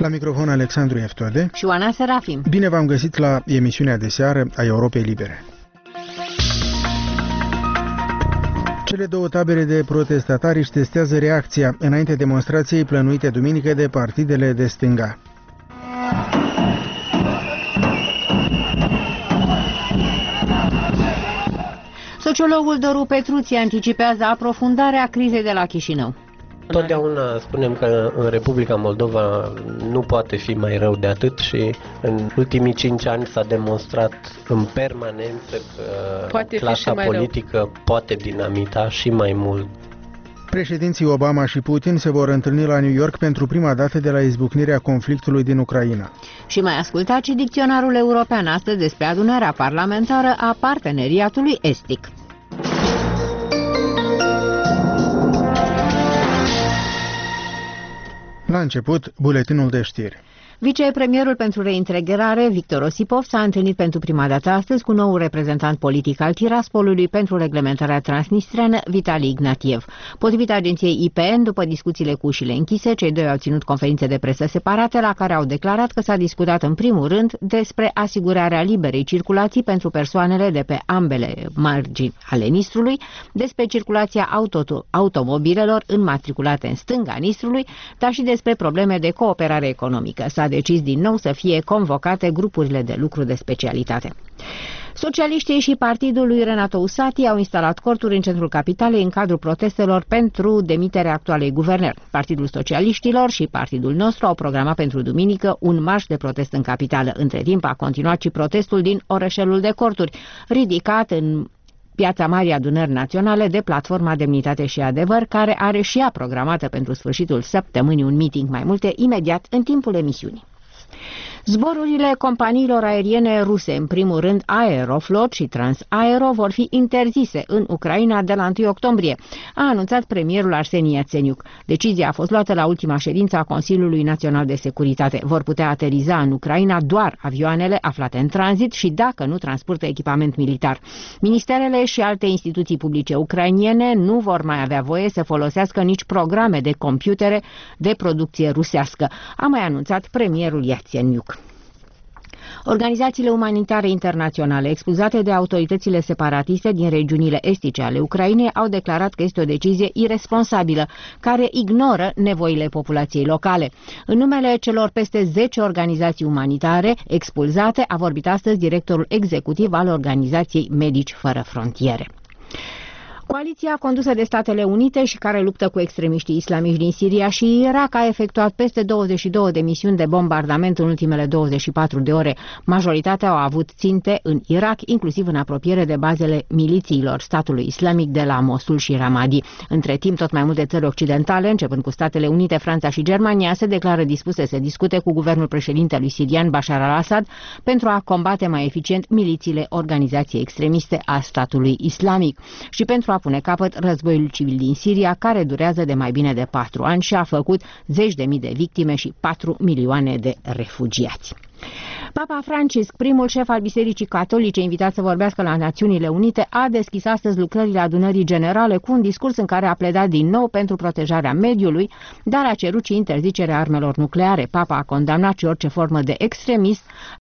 La microfon Alexandru Eftode și Oana Serafim. Bine v-am găsit la emisiunea de seară a Europei Libere. Cele două tabere de protestatari își testează reacția înainte demonstrației plănuite duminică de partidele de stânga. Sociologul Doru Petruții anticipează aprofundarea crizei de la Chișinău. Totdeauna spunem că în Republica Moldova nu poate fi mai rău de atât și în ultimii 5 ani s-a demonstrat în permanență că clasa politică poate dinamita și mai mult. Președinții Obama și Putin se vor întâlni la New York pentru prima dată de la izbucnirea conflictului din Ucraina. Și mai ascultați și dicționarul european astăzi despre adunarea parlamentară a Parteneriatului Estic. La început, buletinul de știri. Vicepremierul pentru reintegrare, Victor Osipov, s-a întâlnit pentru prima dată astăzi cu noul reprezentant politic al Tiraspolului pentru reglementarea transnistreană, Vitali Ignatiev. Potrivit agenției IPN, după discuțiile cu ușile închise, cei doi au ținut conferințe de presă separate, la care au declarat că s-a discutat în primul rând despre asigurarea liberei circulații pentru persoanele de pe ambele margini ale Nistrului, despre circulația automobilelor înmatriculate în stânga Nistrului, dar și despre probleme de cooperare economică. S-a decis din nou să fie convocate grupurile de lucru de specialitate. Socialiștii și partidul lui Renato Usati au instalat corturi în centrul capitalei în cadrul protestelor pentru demiterea actualei guvernări. Partidul Socialiștilor și partidul nostru au programat pentru duminică un marș de protest în capitală. Între timp a continuat și protestul din orășelul de corturi, ridicat în Piața Marii Adunări Naționale de Platforma Demnitate și Adevăr, care are și ea programată pentru sfârșitul săptămânii un meeting. Mai multe imediat în timpul emisiunii. Zborurile companiilor aeriene ruse, în primul rând Aeroflot și Transaero, vor fi interzise în Ucraina de la 1 octombrie, a anunțat premierul Arseni Iațeniuc. Decizia a fost luată la ultima ședință a Consiliului Național de Securitate. Vor putea ateriza în Ucraina doar avioanele aflate în tranzit și dacă nu transportă echipament militar. Ministerele și alte instituții publice ucrainiene nu vor mai avea voie să folosească nici programe de computere de producție rusească, a mai anunțat premierul Iațeniuc. Organizațiile umanitare internaționale expulzate de autoritățile separatiste din regiunile estice ale Ucrainei au declarat că este o decizie iresponsabilă, care ignoră nevoile populației locale. În numele celor peste 10 organizații umanitare expulzate a vorbit astăzi directorul executiv al organizației Medici Fără Frontiere. Coaliția condusă de Statele Unite și care luptă cu extremiștii islamici din Siria și Irak a efectuat peste 22 de misiuni de bombardament în ultimele 24 de ore. Majoritatea au avut ținte în Irak, inclusiv în apropiere de bazele milițiilor statului islamic de la Mosul și Ramadi. Între timp, tot mai multe țări occidentale, începând cu Statele Unite, Franța și Germania, se declară dispuse să discute cu guvernul președintelui sirian Bashar al-Assad pentru a combate mai eficient milițiile organizației extremiste a statului islamic și pentru a pune capăt războiului civil din Siria, care durează de mai bine de 4 ani și a făcut 10.000 de victime și 4 milioane de refugiați. Papa Francisc, primul șef al Bisericii Catolice invitat să vorbească la Națiunile Unite, a deschis astăzi lucrările adunării generale cu un discurs în care a pledat din nou pentru protejarea mediului, dar a cerut și interzicerea armelor nucleare. Papa a condamnat și orice formă de extremism,